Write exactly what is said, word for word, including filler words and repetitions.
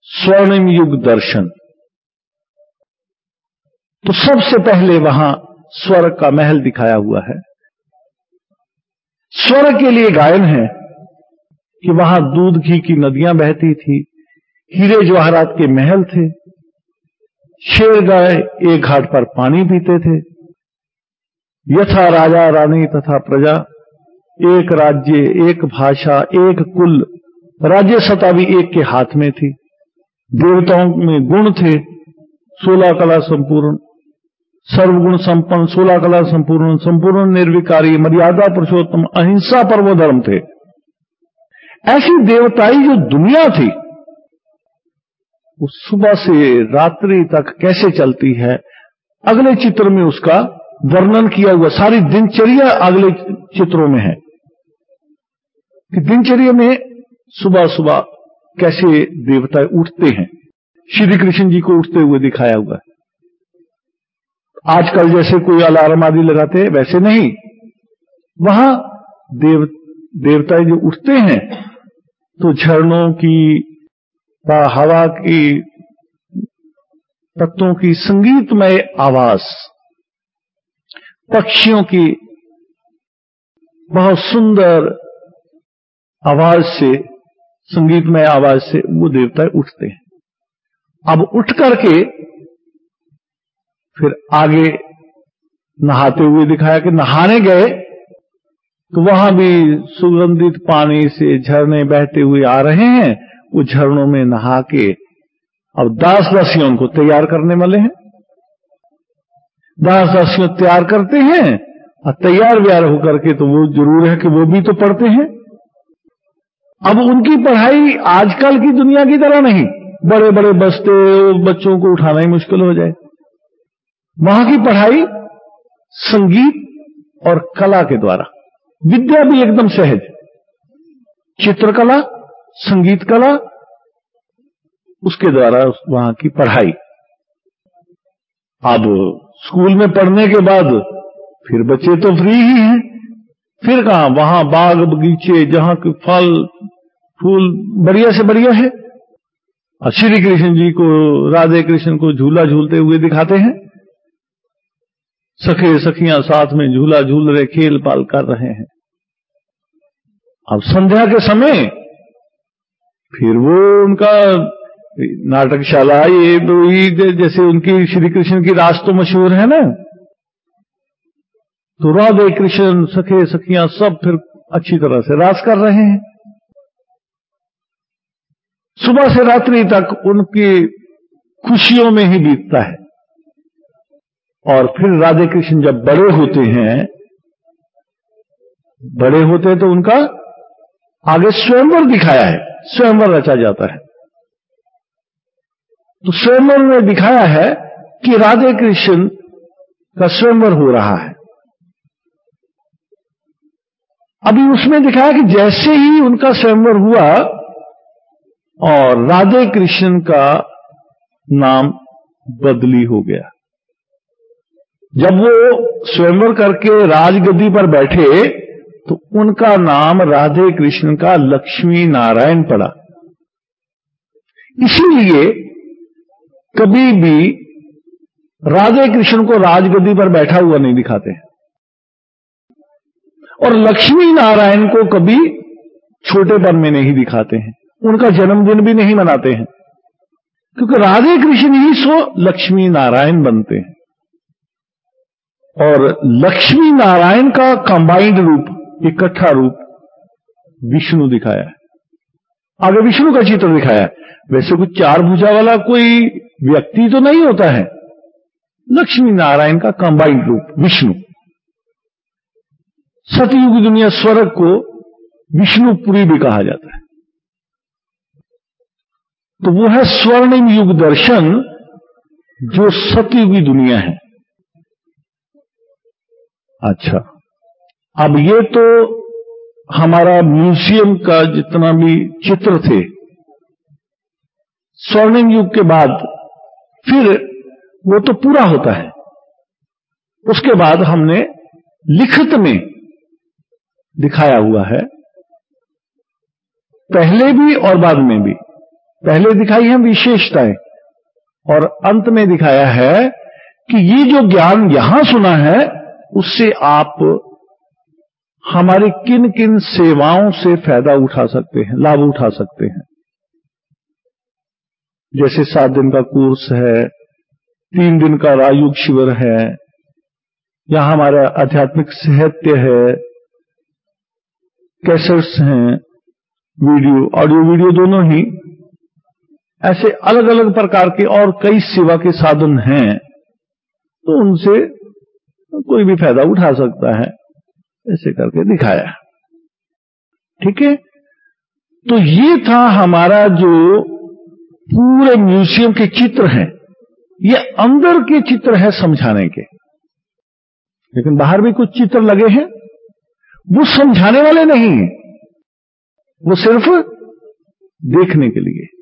स्वर्णिम युग दर्शन। तो सबसे पहले वहां स्वर्ग का महल दिखाया हुआ है। स्वर्ग के लिए गायन है कि वहां दूध घी की नदियां बहती थी, हीरे जवाहरात के महल थे, शेर गाय एक घाट पर पानी पीते थे, यथा राजा रानी तथा प्रजा, एक राज्य, एक भाषा, एक कुल, राज्य सत्ता भी एक के हाथ में थी। देवताओं में गुण थे, सोलह कला संपूर्ण, सर्वगुण संपन्न, सोलह कला संपूर्ण, संपूर्ण निर्विकारी, मर्यादा पुरुषोत्तम, अहिंसा परमो धर्म थे। ऐसी देवताई जो दुनिया थी वो सुबह से रात्रि तक कैसे चलती है, अगले चित्र में उसका वर्णन किया हुआ। सारी दिनचर्या अगले चित्रों में है कि दिनचर्या में सुबह सुबह कैसे देवता उठते हैं। श्री कृष्ण जी को उठते हुए दिखाया हुआ है। आजकल जैसे कोई अलार्म आदि लगाते हैं वैसे नहीं, वहां देव देवता जो उठते हैं तो झरनों की, हवा की, पत्तों की संगीतमय आवाज, पक्षियों की बहुत सुंदर आवाज से, संगीतमय आवाज से वो देवता उठते हैं। अब उठ करके फिर आगे नहाते हुए दिखाया कि नहाने गए तो वहां भी सुगंधित पानी से झरने बहते हुए आ रहे हैं। वो झरनों में नहा के अब दास दासियों को तैयार करने वाले हैं। दास दासियों तैयार करते हैं और तैयार व्यार होकर के तो वो जरूर है कि वो भी तो पढ़ते हैं। अब उनकी पढ़ाई आजकल की दुनिया की तरह नहीं, बड़े बड़े बस्ते, बच्चों को उठाना ही मुश्किल हो जाए। वहां की पढ़ाई संगीत और कला के द्वारा, विद्या भी एकदम सहज, चित्रकला, संगीत कला, उसके द्वारा वहां की पढ़ाई। अब स्कूल में पढ़ने के बाद फिर बच्चे तो फ्री ही हैं, फिर कहां, वहां बाग बगीचे, जहां के फल फूल बढ़िया से बढ़िया है। और श्री कृष्ण जी को, राधे कृष्ण को झूला झूलते हुए दिखाते हैं। सखे सखियां साथ में झूला झूल रहे, खेल पाल कर रहे हैं। अब संध्या के समय फिर वो उनका नाटकशाला, ये जैसे उनकी श्री कृष्ण की रास तो मशहूर है ना, तो राधे कृष्ण सखे सखियां सब फिर अच्छी तरह से रास कर रहे हैं। सुबह से रात्रि तक उनकी खुशियों में ही बीतता है। और फिर राधे कृष्ण जब बड़े होते हैं, बड़े होते हैं तो उनका आगे स्वयंवर दिखाया है, स्वयंवर रचा जाता है। तो स्वयंवर में दिखाया है कि राधे कृष्ण का स्वयंवर हो रहा है। अभी उसमें दिखाया कि जैसे ही उनका स्वयंवर हुआ और राधे कृष्ण का नाम बदली हो गया। जब वो स्वयंवर करके राजगद्दी पर बैठे तो उनका नाम राधे कृष्ण का लक्ष्मी नारायण पड़ा। इसीलिए कभी भी राधे कृष्ण को राजगद्दी पर बैठा हुआ नहीं दिखाते हैं और लक्ष्मी नारायण को कभी छोटेपन में नहीं दिखाते हैं। उनका जन्मदिन भी नहीं मनाते हैं, क्योंकि राधे कृष्ण ही सो लक्ष्मी नारायण बनते हैं। और लक्ष्मी नारायण का कंबाइंड रूप, इकट्ठा रूप विष्णु दिखाया है। आगे विष्णु का चित्र दिखाया है। वैसे कुछ चार भुजा वाला कोई व्यक्ति तो नहीं होता है, लक्ष्मी नारायण का कंबाइंड रूप विष्णु। सतयुग दुनिया स्वर्ग को विष्णुपुरी भी कहा जाता है। तो वो है स्वर्णिम युग दर्शन, जो सतयुगी दुनिया है। अच्छा, अब ये तो हमारा म्यूजियम का जितना भी चित्र थे। स्वर्णिम युग के बाद फिर वो तो पूरा होता है। उसके बाद हमने लिखित में दिखाया हुआ है, पहले भी और बाद में भी। पहले दिखाई है विशेषताएं और अंत में दिखाया है कि ये जो ज्ञान यहां सुना है उससे आप हमारी किन किन सेवाओं से फायदा उठा सकते हैं, लाभ उठा सकते हैं। जैसे सात दिन का कोर्स है, तीन दिन का राजयोग शिविर है, या हमारा आध्यात्मिक साहित्य है, कैसेट्स हैं, वीडियो ऑडियो वीडियो दोनों ही, ऐसे अलग अलग प्रकार के और कई सेवा के साधन हैं, तो उनसे कोई भी फायदा उठा सकता है, ऐसे करके दिखाया। ठीक है, तो ये था हमारा जो पूरे म्यूजियम के चित्र हैं, ये अंदर के चित्र है समझाने के, लेकिन बाहर भी कुछ चित्र लगे हैं, वो समझाने वाले नहीं, वो सिर्फ देखने के लिए।